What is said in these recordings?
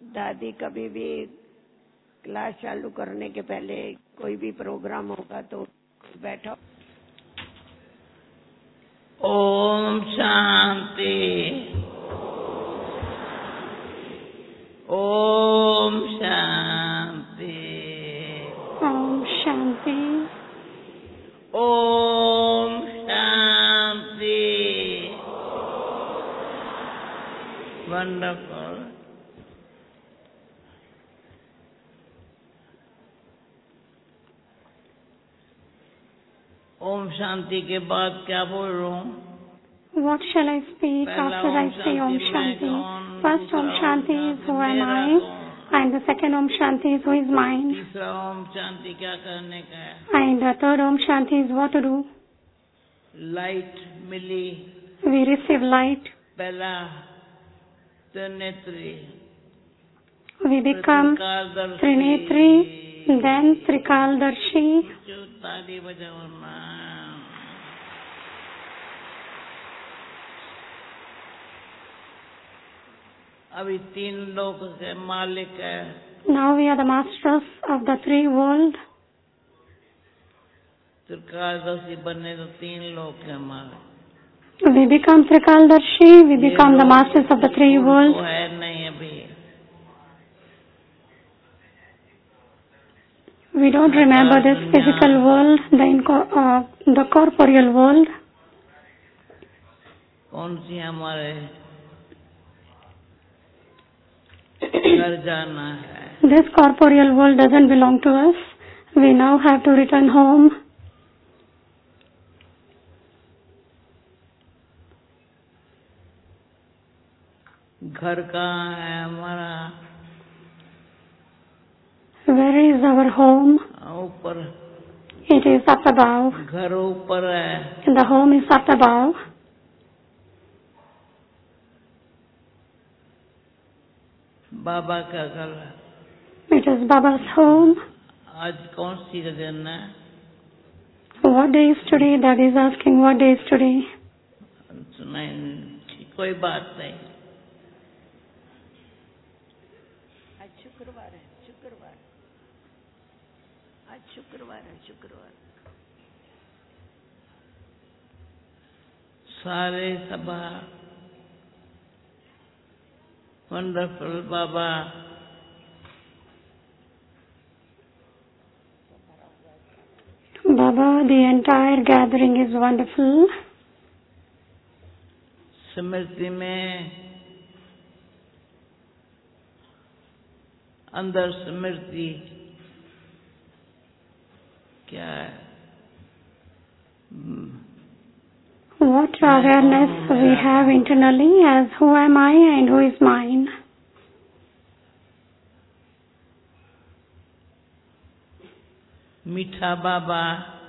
दादी कभी भी क्लास चालू करने के पहले कोई भी प्रोग्राम होगा तो बैठो। ओम शांति। ओम शांति। ओम शांति। ओम शांति। वंडरफुल। ओम शांति के बाद क्या बोल रहा हूँ? What shall I speak after I say Om Shanti? First Om Shanti is who am I, and the second Om Shanti is who is mine, तीसरा ओम शांति क्या करने का है? and the third Om Shanti is what to do. Light मिली, We receive light, पहला त्रिनेत्री, we become Trinetri, then Trikaldarshi. जो ताली बजाओ ना। अभी तीन लोक के मालिक है। Now we are the masters of the three worlds. त्रिकालदर्शी बनने तो तीन लोक के मालिक। We become Trikaldarshi, we become the masters of the three worlds. वो है नहीं अभी। We don't remember this physical world, the corporeal world. कौन सी हमारे घर जाना है? This corporeal world doesn't belong to us. We now have to return home. घर कहाँ है हमारा? Where is our home? ऊपर। It is up above. घर ऊपर है। The home is up above. बाबा का घर है। It is Baba's home. आज कौन सी का दिन है? What day is today? That is asking what day is today. नहीं, कोई बात नहीं। आज शुक्रवार है, आज शुक्रवार है। सारे सभा wonderful Baba Baba, the entire gathering is wonderful. स्मृति में अंदर स्मृति क्या है? What awareness we have internally as who am I and who is mine. मीठा बाबा,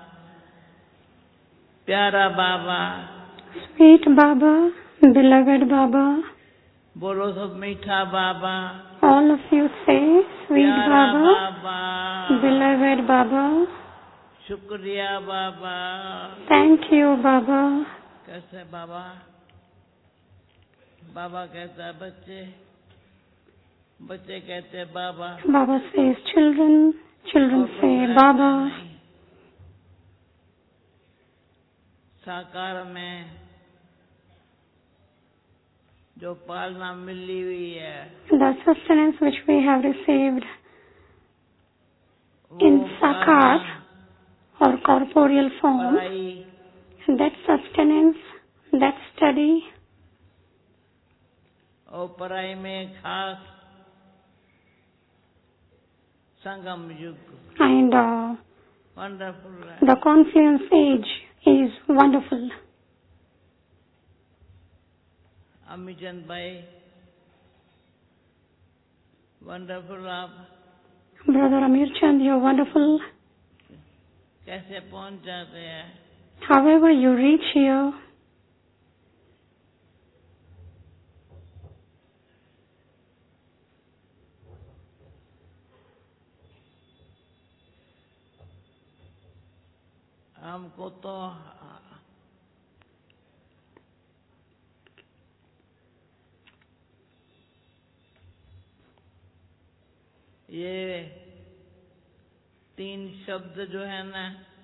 प्यारा बाबा, Sweet Baba, beloved Baba. बोलो सब मीठा बाबा, All of you say, Sweet प्यारा Baba, बाबा, beloved Baba. शुक्रिया बाबा। Thank you, Baba. कैसे बाबा? बाबा कहता है बच्चे, बच्चे कहते हैं बाबा। Baba says children, children say Baba. साकार में जो पालना मिली हुई है, The sustenance which we have received in Sakar or corporeal form, पढ़ाई, that sustenance, that study, और पढ़ाई में खास संगम युग and वंडरफुल है। the confluence age is wonderful. Amichand bhai wonderful. आप Brother Amir Chand, you're wonderful. कैसे पहुंच जाते हैं? However you reach here, हमको तो ये 3 शब्द जो है ना,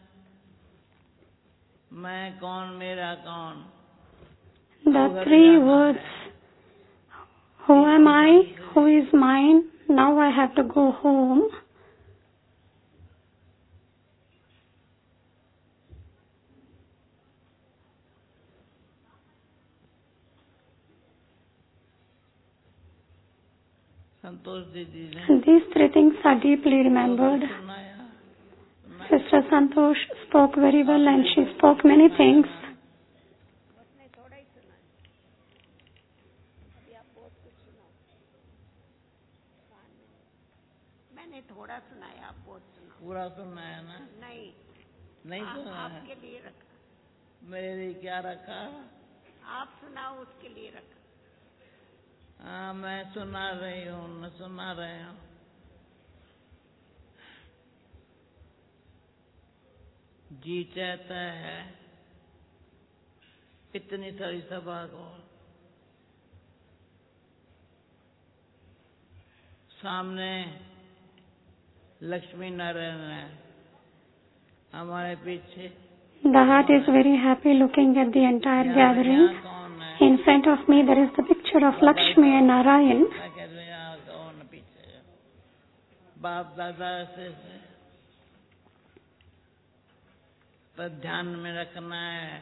मैं कौन मेरा कौन, The 3 words, who am I, who is mine, now I have to go home. संतोष दीदी ने These 3 things are deeply remembered. सुनाया। Sister Santosh spoke very well and she spoke many things. उसने थोड़ा ही सुना, अभी आप बहुत कुछ सुनाओ। मैंने थोड़ा सुनाया, आप बहुत सुनाओ। पूरा सुनाया ना? नहीं सुना है। आपके लिए रखा। मेरे लिए क्या रखा? आप सुनाओ, उसके लिए रखा। हाँ, मैं सुना रही हूँ। जी चाहता है इतनी सारी सभा को सामने लक्ष्मी नारायण है, हमारे पीछे। The heart is very happy looking at the entire gathering. कौन है? In front of me there is the picture of Lakshmi and Narayan. कौन पीछे? बाप दादा से पर ध्यान में रखना है।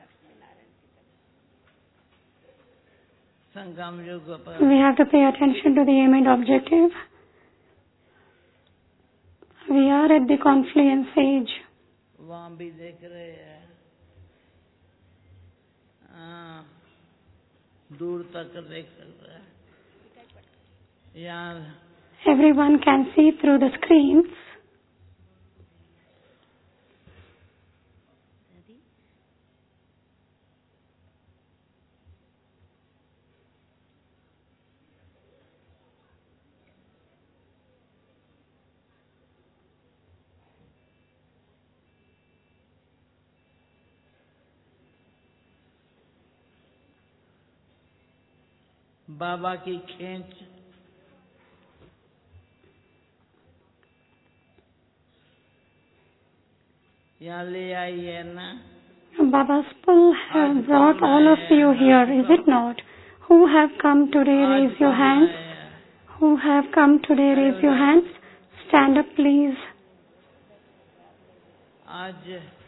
संगम युग पर We have to pay attention to the aim and objective. We are at the confluence age. वहाँ भी देख रहे हैं, हाँ, दूर तक देख सकते हैं। यहाँ Everyone can see through the screens. बाबा की खींच यहाँ ले आई है ना। Baba's pull have brought all of you here, is it not? Who have come today, raise your hands. Who have come today, raise your hands. Stand up, please. आज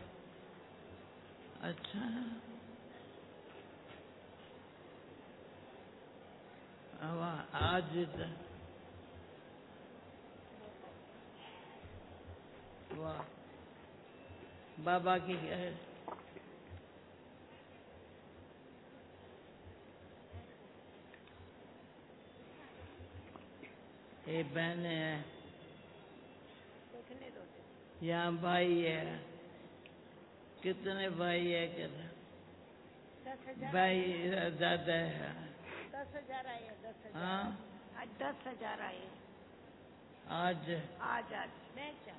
अच्छा, आज वाह, बाबा की है। ये बहन है, यहाँ भाई है। कितने भाई है? भाई ज्यादा है। 10,000 आए, 10,000। हाँ, आज 10,000 आए। आज बेचा।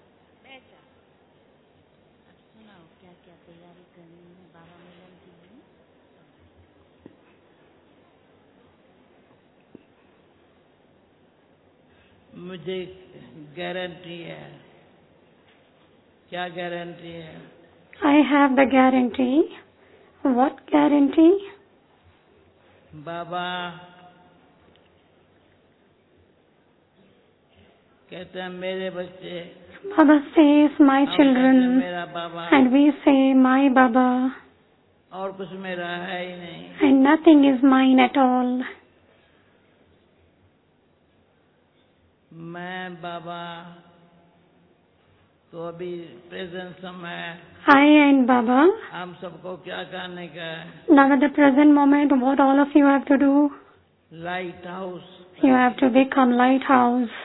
सुनाओ क्या क्या तैयारी करनी है बाबा मिलन के लिए? मुझे गारंटी है। क्या गारंटी है? I have the guarantee. What guarantee? बाबा कहते हैं मेरे बच्चे, Baba says, my हम कहते हैं children. मेरा बाबा, And we say, my Baba. और कुछ मेरा है ही नहीं। And nothing is mine at all. मैं बाबा तो अभी प्रेजेंट समय I and Baba. हम सबको क्या करने का है? Now at the present moment, what all of you have to do? Lighthouse. You have to become lighthouse.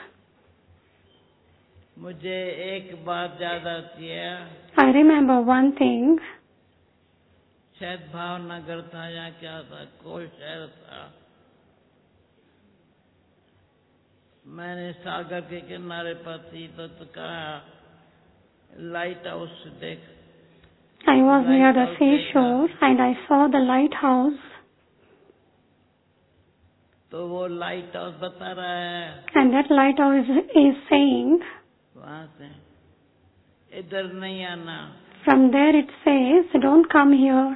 मुझे एक बात याद आती है। I remember one thing. शायद भावनगर था या क्या था, कोई शहर था। मैंने सागर के किनारे पर थी तो कहा लाइट हाउस देख। I was near the seashore and I saw the lighthouse. तो वो लाइट हाउस बता रहा है And that lighthouse is saying, वहां से इधर नहीं आना। from there it says, don't come here.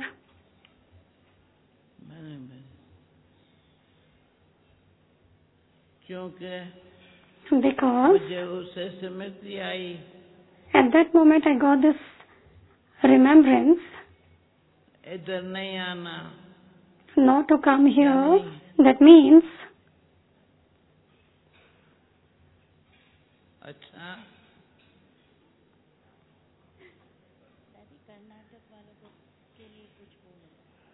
क्योंकि Because मुझे उससे स्मृति आई at that moment I got this remembrance इधर नहीं आना। not to come here. That means, अच्छा दादी कर्नाटक वालों को के लिए कुछ बोलो।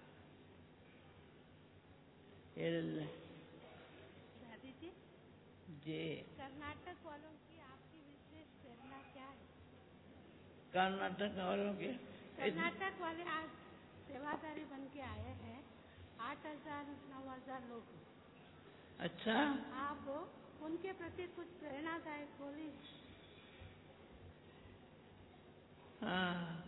दादी जी जी कर्नाटक वालों की आपकी विशेष प्रेरणा क्या है? कर्नाटक वालों के कर्नाटक वाले आज सेवादारी बन के आए हैं 8,000-9,000 लोग। अच्छा आप उनके प्रति कुछ प्रेरणादायक बोलिए। हाँ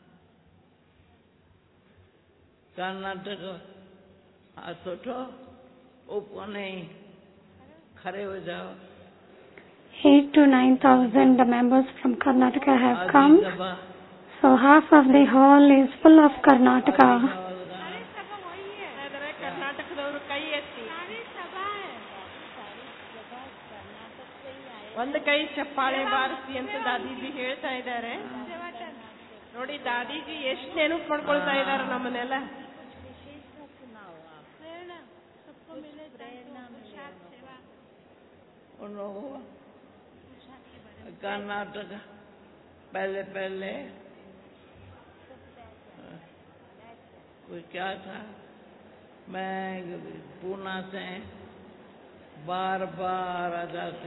कर्नाटक हाथ उठो ऊपर नहीं खड़े हो जाओ। 8 to 9,000 the members from Karnataka have come. आदि सभा So half of the hall is full of Karnataka. ಕರ್ನಾಟಕದವರು ಕೈ ಎತ್ತಿ ಒಂದು ಕೈ ಚಪ್ಪಾಳೆ ಬಾರಿಸಿ ಅಂತ ದಾದೀಜಿ ಹೇಳ್ತಾ ಇದ್ದಾರೆ ನೋಡಿ. ದಾದೀಜಿ ಎಷ್ಟು ನೆನಪು ಮಾಡ್ಕೊಳ್ತಾ ಇದ್ದಾರೆ ನಮ್ಮನ್ನೆಲ್ಲ. कर्नाटक पहले पहले कोई क्या था, मैं पूना से बार बार आ जाते।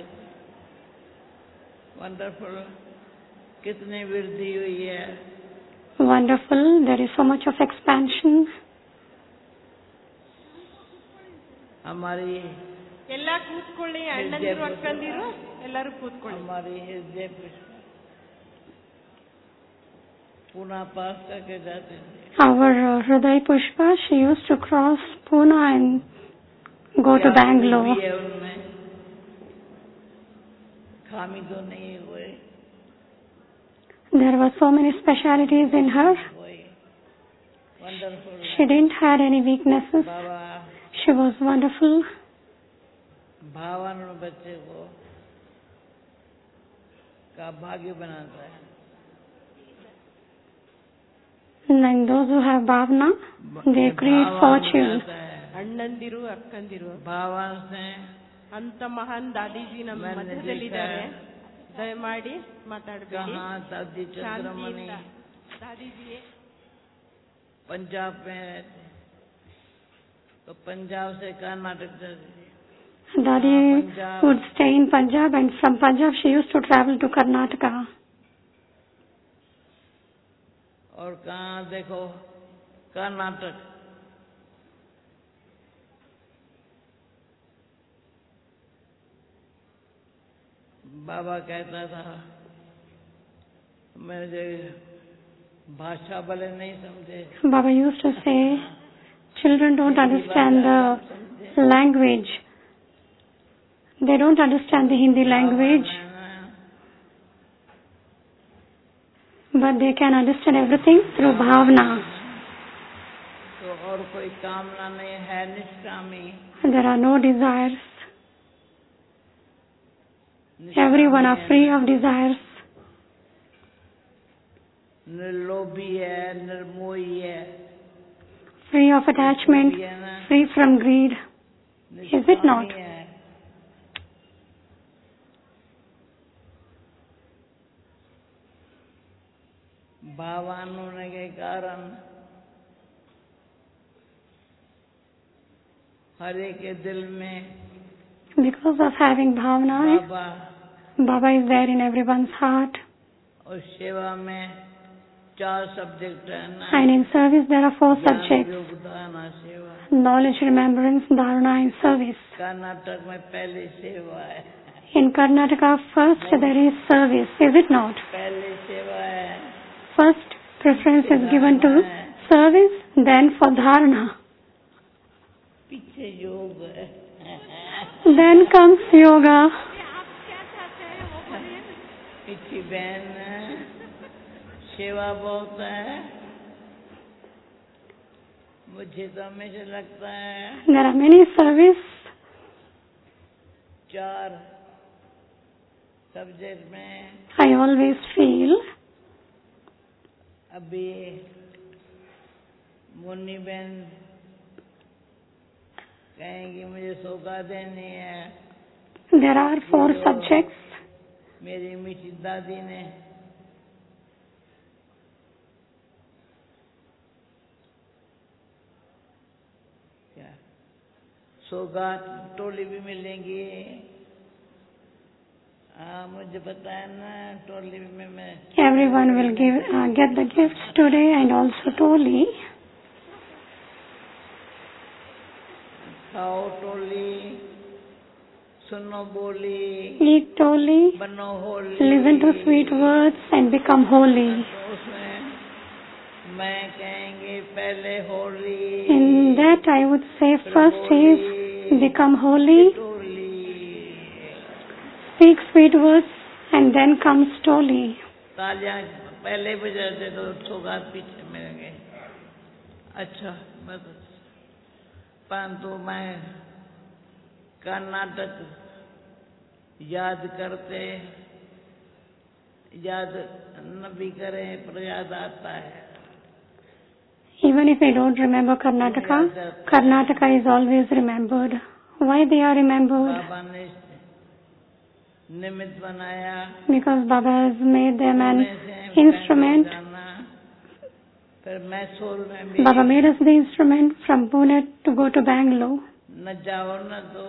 वंडरफुल, कितनी वृद्धि हुई है। Wonderful, there is so much of expansion. हमारी ಎಲ್ಲ ಕೂತ್ಕೊಳ್ಳಿ, ಅಣ್ಣಂದಿರು ಅಕ್ಕಂದಿರು ಎಲ್ಲರೂ ಕೂತ್ಕೊಳ್ಳಿ. हमारी हृदय पुष्प पूना पास करके जाते थे। Our Hriday Pushpa, she used to cross Pune and go to Bangalore. है उनमें खामी तो नहीं हुई, There were so many specialities in her. Wonderful. She didn't have any weaknesses. Baba She was wonderful. भावन बच्चे को का भाग्य बनाता है। And those who have bhavana, they create fortune. ಅಣ್ಣಂದಿರು ಅಕ್ಕಂದಿರು भावन से ಅಂತ ಮಹಾನ್ ದಾದೀಜಿ ನಮ್ಮ ಮಧ್ಯದಲ್ಲಿದ್ದಾರೆ. ದಯಮಾಡಿ ಮಾತಾಡಬೇಡಿ. कहाँ दादी चंद्रमणि ದಾದೀಜಿಯೇ पंजाब में रहते, तो पंजाब से कर्नाटक जाते। Daddy would stay in Punjab, and from Punjab she used to travel to Karnataka. और कहाँ देखो कर्नाटक, बाबा कहता था मुझे भाषा भले नहीं समझे, Baba used to say, children don't understand the language. They don't understand the Hindi language, but they can understand everything through bhavana. तो और कोई कामना नहीं है, निष्कामी। There are no desires. Everyone are free of desires. निर्लोभी है, निर्मोही है, Free of attachment, free from greed. Is it not? निष्कामी है। भावान होने के कारण हर एक के दिल में Because of having bhavana, Baba Baba is there in everyone's heart. और सेवा में 4 सब्जेक्ट है ना, And in service there are 4 ज्ञान, subjects: योग, दान, सेवा। knowledge, remembrance, dharana and service. Karnataka में पहले सेवा है, In Karnataka, first there is service, is it not? पहले सेवा है, First preference is given to service, then for dharana. पीछे योग है। Then comes yoga. मीठी बहन सेवा बहुत है, मुझे तो हमेशा लगता है There are many service 4 subject में I always feel. अभी मुन्नी बहन कहेंगी मुझे सौगात देनी है, There are 4 subjects. मेरी मीठी दादी ने क्या सौगात टोली भी मिलेंगी। हाँ मुझे पता है ना, टोली में मैं Everyone will get the gifts today and also Toli. खाओ टोली, सुनो बोली, Eat Toli, बनो Holi, listen to sweet words and become holy. तो उसमें मैं कहेंगे पहले Holi, In that I would say first is become holy, Toli, speak sweet words and then comes Toli. तालियां पहले बजाते तो सौगात पीछे मिलेंगे। अच्छा बस, परंतु मैं कर्नाटक याद करते, याद न भी करें पर याद आता है। Even if I don't remember Karnataka, Karnataka is always remembered. Why they are remembered? बाबा ने निमित्त बनाया, Because Baba has made them an Pune से instrument. जाना, फिर मैसूर में भी Baba made us the instrument from Pune to go to Bangalore. न जाओ न तो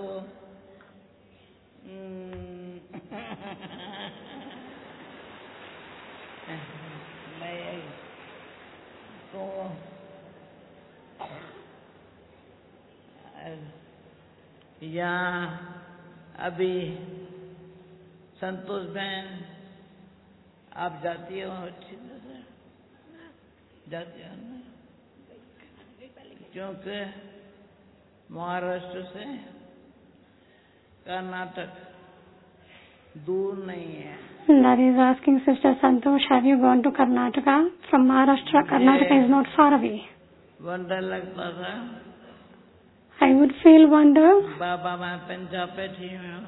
मैं तो यहाँ अभी संतोष बहन आप जाती हो अच्छी तरह जाती हो ना, क्योंकि महाराष्ट्र से कर्नाटक दूर नहीं है। That is asking Sister Santosh, have you gone to Karnataka? From Maharashtra, Karnataka is not far away. Wonder लगता था I would feel wonder. बाबा मैं पंजाब बैठी हूँ,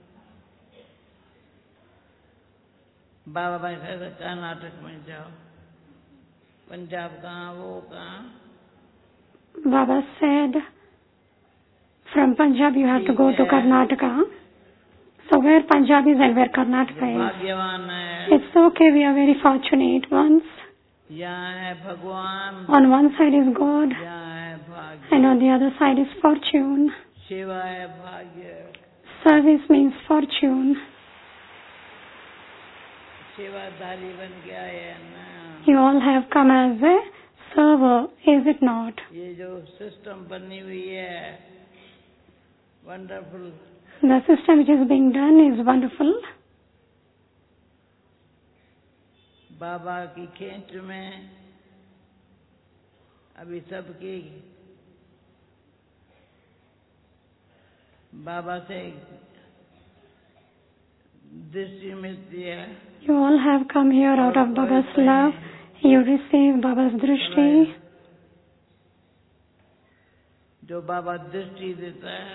बाबा भाई कहते कर्नाटक में जाओ, पंजाब कहाँ वो कहाँ। Baba said, from Punjab you have to go to Karnataka. So where Punjab is and where Karnataka is. भाग्यवान है, It's okay, we are very fortunate ones. यहाँ है भगवान, On one side is God यहाँ है भाग्य, and on the other side is fortune. सेवा है भाग्य, Service means fortune. सेवाधारी बन के आए हैं ना। You all have come as a server, is it not? ये जो सिस्टम बनी हुई है wonderful, The system which is being done is wonderful. Baba की खेच में अभी सबकी बाबा से दृष्टि मिलती है। You all have come here out of Baba's love. You receive Baba's drishti. जो बाबा दृष्टि देता है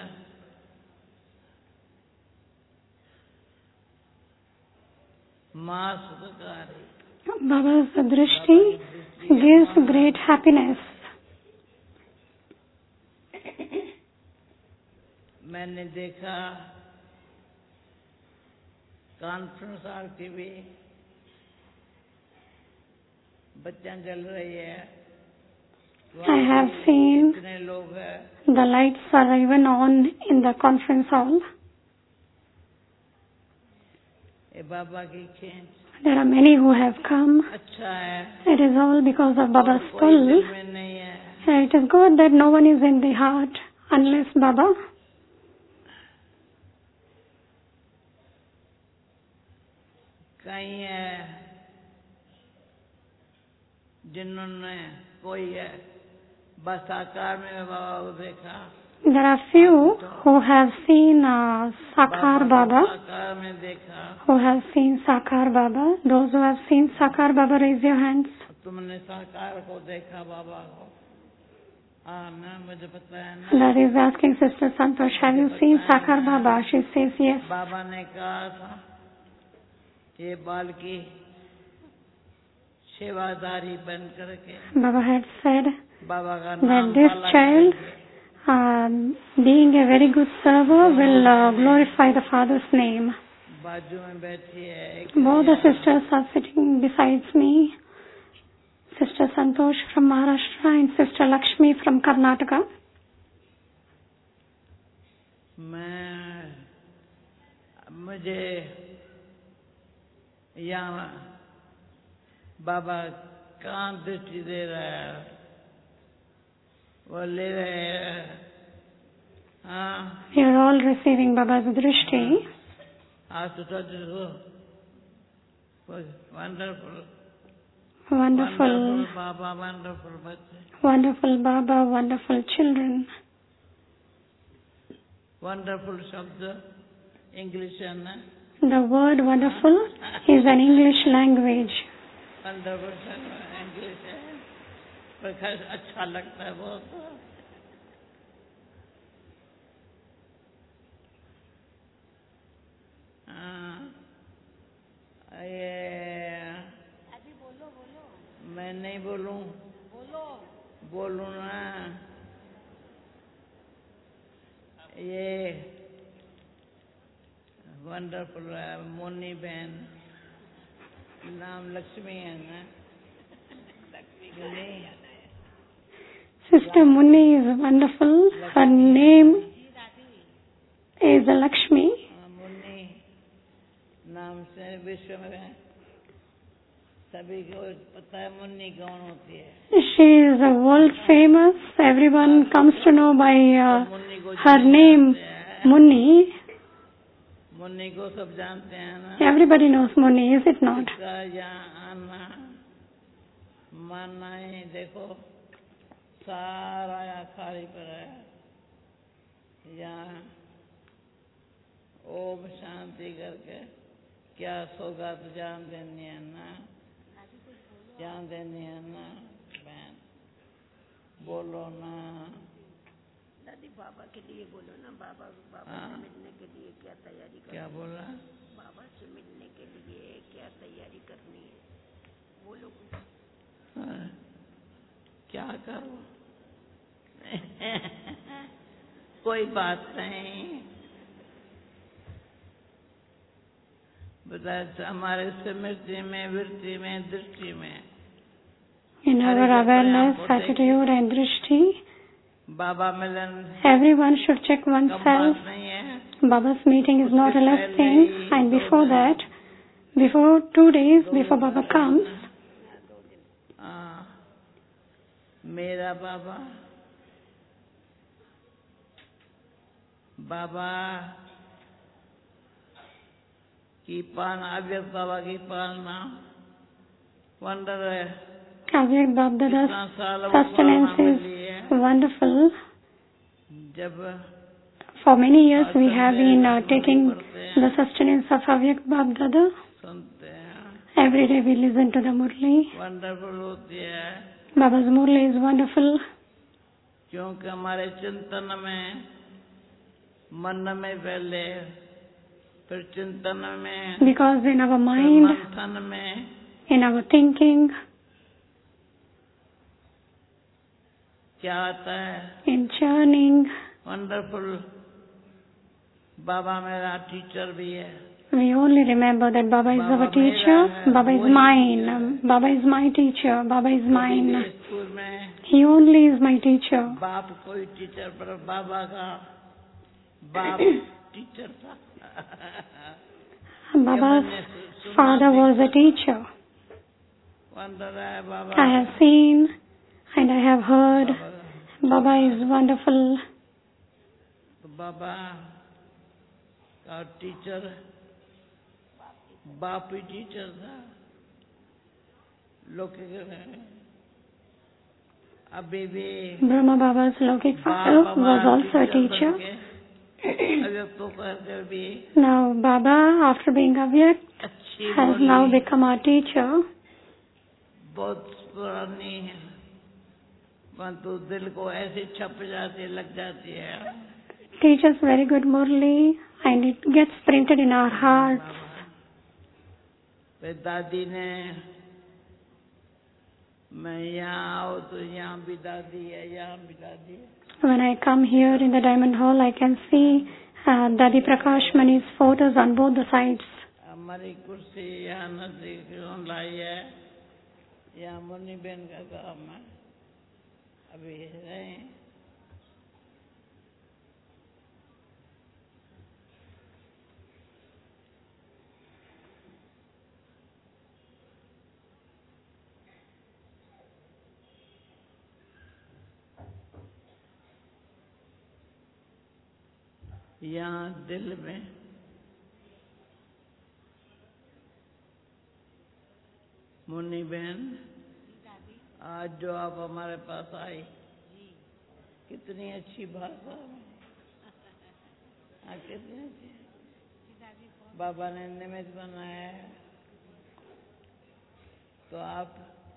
माँ सुखकारी, Baba's drishti gives great happiness. मैंने देखा कॉन्फ्रेंस टीवी बच्चा जल रही है, I have seen कितने लोग हैं, the lights are even on in the conference hall. ये बाबा की खेच There are many who have come. अच्छा है, It is all because of Baba's कोई pull. दिल में नहीं है। It is good that no one is in the heart unless Baba. कहीं है जिन्होंने कोई है बस आकार में बाबा को देखा, There are few who have seen Sakar Baba. साकार में देखा. Who have seen Sakar Baba? Those who have seen Sakar Baba, raise your hands. तुमने साकार को देखा बाबा को? हाँ ना, मुझे पता है ना. That is asking Sister Santosh, have you seen Sakar Baba? She says yes. बाबा ने कहा था ये बाल की सेवादारी बन करके. Baba had said बाबा का that नाम this वाला child, being a very good server, will glorify the Father's name. बाजू में बैठी है एक. Both the sisters are sitting besides me. Sister Santosh from Maharashtra and Sister Lakshmi from Karnataka. मुझे यहाँ बाबा कहाँ दृष्टि दे रहा है, वो ले रहे हैं. हाँ. We are all receiving Baba's drishti. आज तो wonderful. Wonderful. Baba, wonderful बच्चे. Wonderful Baba, wonderful children. Wonderful शब्द इंग्लिश है ना. The word wonderful is an English language. Wonderful शब्द इंग्लिश है, पर अच्छा लगता है बहुत. अभी बोलो बोलो. मैं नहीं बोलूं. बोलूं ना. ये वंडरफुल मोनी बहन, नाम लक्ष्मी है ना. Sister Munni is wonderful. Her name is Lakshmi. Munni नाम से विश्व में सभी को पता है मुन्नी कौन होती है. She is world famous. Everyone comes to know by her name, Munni. Munni को सब जानते हैं ना. Everybody knows Munni, is it not? इसका यहाँ आना मानना ही देखो सारा यहाँ खाली पर है. यहाँ ओम शांति करके क्या सौगात जान देनी है ना. जान देनी है ना बहन. बोलो ना. दादी बाबा के लिए बोलो ना. बाबा से मिलने के लिए क्या तैयारी करनी? क्या बोला? बाबा से मिलने के लिए क्या तैयारी करनी है? बोलो. क्या करो? कोई बात नहीं. बता हमारे स्मृति में, वृत्ति में, दृष्टि में. In our awareness, attitude and drishti, Baba Milan everyone should check come oneself. बात नहीं है. Baba's meeting is not a less thing. And before that, before 2 days before Baba comes, मेरा बाबा, बाबा की पालना, अव्यक्त बाबा की पालना वंडर है. Avyak Babdada's sustenance is wonderful. जब For many years we have been taking the sustenance of Avyak Babdada. सुनते हैं. Every day we listen to the Murli. Wonderful होती है. Baba's Murli is wonderful. क्योंकि हमारे चिंतन में, मन में पहले, फिर चिंतन में, Because in our mind, मंथन में, in our thinking, क्या आता है? in churning, wonderful. बाबा मेरा टीचर भी है. we only remember that Baba is our teacher. Baba is mine. Baba is my teacher. Baba is mine. School में He only is my teacher. बाप कोई teacher, पर बाबा का बाप टीचर था. Baba's father was a teacher. Wonder है Baba. I have seen and I have heard. Baba is wonderful. बाबा का teacher, बाप ही टीचर था. लोग अभी भी Brahma Baba's Lokik father was also a teacher. अव्यक्त करके भी Now Baba, after being Avyakt, अच्छी has बोली now become our teacher. बहुत पुरानी है, परंतु दिल को ऐसे छप जाती लग जाती है। Teaches very good Murli and it gets printed in our hearts. फिर दादी ने मैं यहाँ आओ तो यहाँ भी दादी है, यहाँ भी दादी है। When I come here in the Diamond Hall, I can see Dadi Prakash Mani's photos on both the sides. हमारी कुर्सी यहाँ नजदीक लाई है, यहाँ मुन्नी बहन का काम है, अभी रहे। यहाँ दिल में मुन्नी बहन, आज जो आप हमारे पास आई, कितनी अच्छी भाषा में, कितनी अच्छी, बाबा ने निमित्त बनाया है, तो आप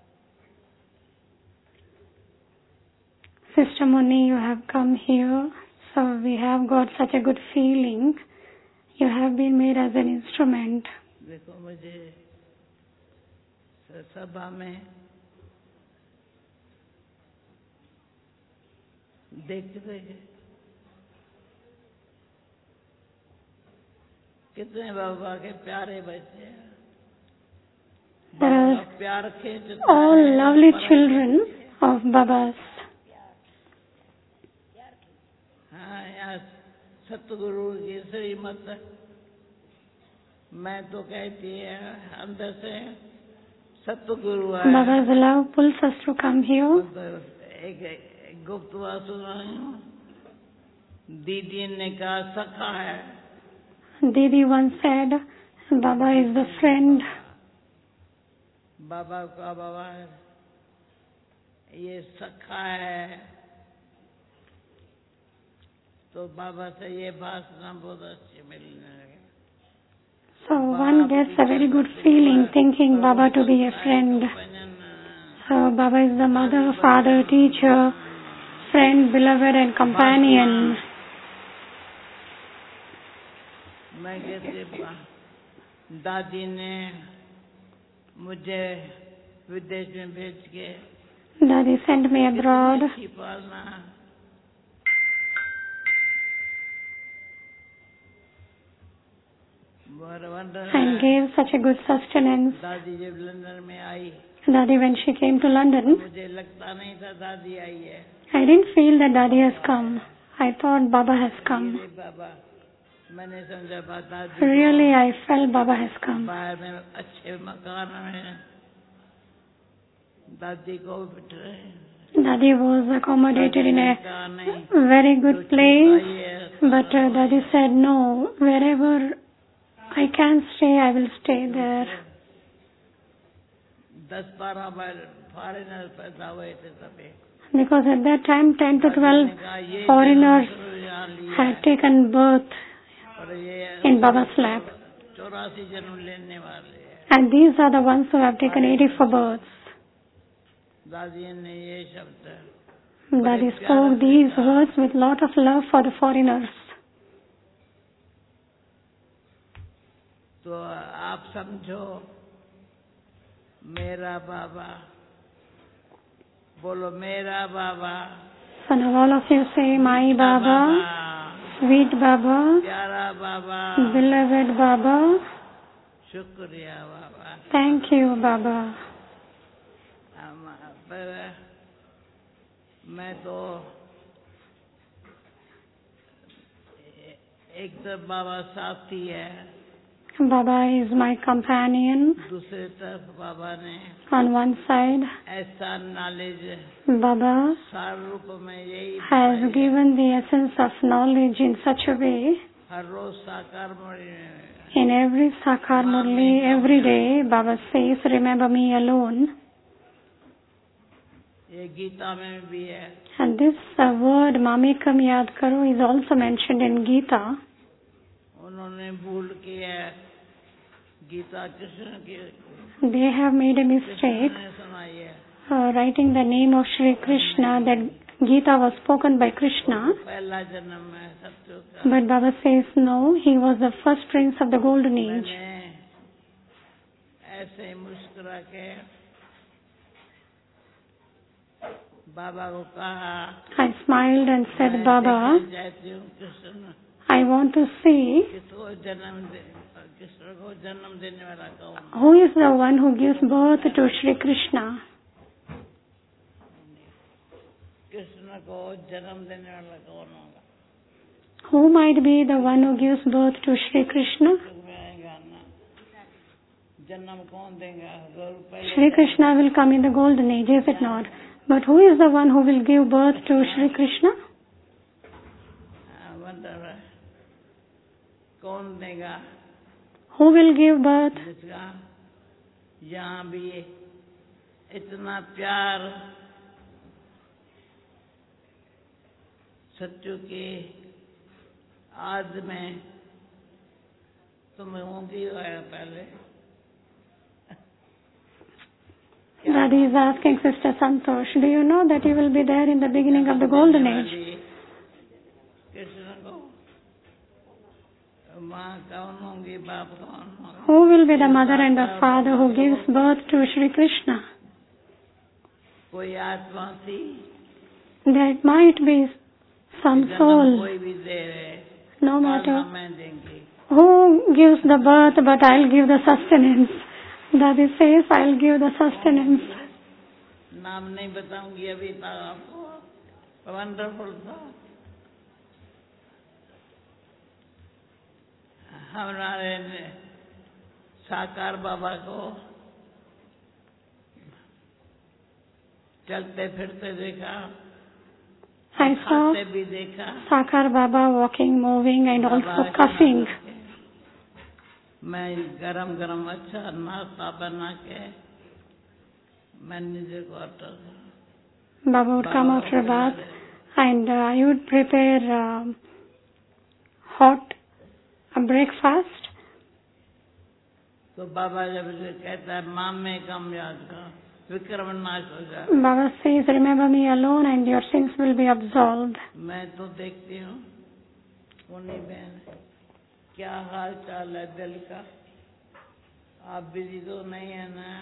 Sister Muni, you have come here, so we have got such a good feeling. You have been made as an instrument. देखो मुझे सभा में देखते कितने बाबा के प्यारे बच्चे हैं, बाबा का प्यार खींचता all है, lovely children of Babas. हाँ, यहाँ सतगुरु की श्रीमत, मैं तो कहती है अंदर से सतगुरु है। Baba's love pulls us to come here. एक गुप्त बात सुना हूँ, दीदी ने कहा सखा है। Didi once said, Baba is the friend. बाबा का बाबा ये सखा है, तो बाबा से ये भाषण बहुत अच्छी मिलने लगे। So one gets a very good feeling thinking Baba to be a friend. So Baba is the mother, father, teacher, friend, beloved and companion. मैं कहती दादी ने मुझे विदेश में भेज के Daddy sent me abroad अच्छी पालना, and gave such a good sustenance. दादी जब लंदन में आई, Daddy, when she came to London, मुझे लगता नहीं था दादी आई है। I didn't feel that Daddy has come. I thought Baba has come. ये बाबा, मैंने समझा बात दादी Really, I felt Baba has come. बाहर में अच्छे मकान में दादी को बिठे, Daddy was accommodated in a very good place, but Daddy said, no, wherever I can stay, I will stay there. 10-12 foreigner पैदा हुए थे तभी, Because at that time, 10 to 12 foreigners had taken birth और ये in Baba's lap. 84 जन्म लेने वाले हैं। And these are the ones who have taken 84 births. दादी ने ये शब्द, Daddy spoke these words with lot of love for the foreigners. तो आप समझो मेरा बाबा, बोलो मेरा बाबा, So now all of you say, my Baba, sweet Baba, प्यारा बाबा, beloved Baba, शुक्रिया बाबा। thank you Baba. पर मैं तो एक तरफ बाबा साथी है, Baba is my companion. दूसरे तरफ बाबा ने On one side, ऐसा नॉलेज Baba सार रूप में यही has given the essence of knowledge in such a way. हर रोज साकार मुरली में In every Sakar Murli, every day, Baba says, remember me alone. ये गीता में भी है. And this word Mamekam Yad Karo is also mentioned in Gita. उन्होंने भूल की है गीता कृष्ण की. They have made a mistake ने सुनाई है. writing the name of Shri Krishna, that Gita was spoken by Krishna. पहला जन्म है सत्युग का. But Baba says no, he was the first prince of the golden age. मैंने ऐसे ही मुस्कुरा के बाबा को कहा. I smiled and said, Baba, चाहती हूँ Krishna I want to see किसको कृष्ण को जन्म देने वाला कौन. who is the one who gives birth to Shri Krishna. Krishna को जन्म देने वाला कौन होगा. Who might be the one who gives birth to Shri Krishna? जन्म कौन देगा. ₹2 Shri Krishna will come in the golden age, is it not? But who is the one who will give birth to Shri Krishna? कौन देगा. Who will give birth? जिसका यहाँ भी इतना प्यार सच्चू की आज में तुम होंगी पहले. Daddy is asking Sister Santosh, do you know that you will be there in the beginning of the golden age? Krishna को माँ कौन होंगी, बाप कौन होगा. Who will be the mother and the father who gives birth to Shri Krishna? कोई आत्मा थी. That might be some soul, कोई भी दे रहे. no matter मैं देंगी. who gives the birth, but I'll give the sustenance. Daddy says, I'll give the sustenance. नाम नहीं बताऊंगी अभी तक आपको. वंडरफुल था. हमारे साकार बाबा को चलते फिरते देखा. I saw खाते भी देखा. Sakar Baba walking, moving and also coughing. मैं गरम गरम अच्छा नाश्ता बना के मैं नीचे quarter. Baba would come after a bath and I would prepare hot breakfast. तो बाबा जब कहता है माँ में कम याद का विक्रम नाश हो जाए. Baba says, remember me alone and your sins will be absolved. मैं तो देखती हूँ उन्हीं बहन क्या हाल चाल है दिल का. आप बिजी तो नहीं है ना.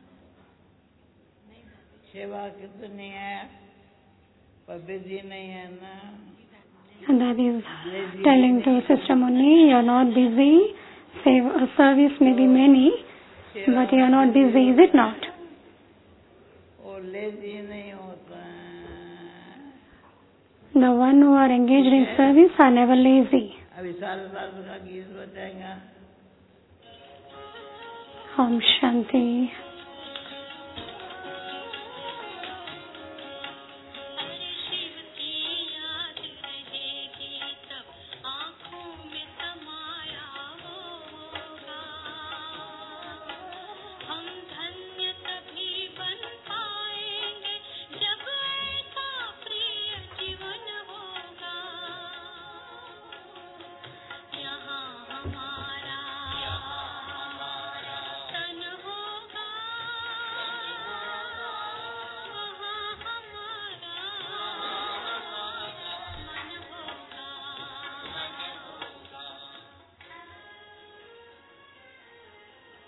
सेवा कितनी है पर बिजी नहीं है ना. And that is telling to Sister Muni, you are not busy. Service may be many, but you are not busy, is it not? वो लेजी नहीं होता है. The one who are engaged in service are never lazy. अभी सारे का गीत बजाएगा. Om Shanti.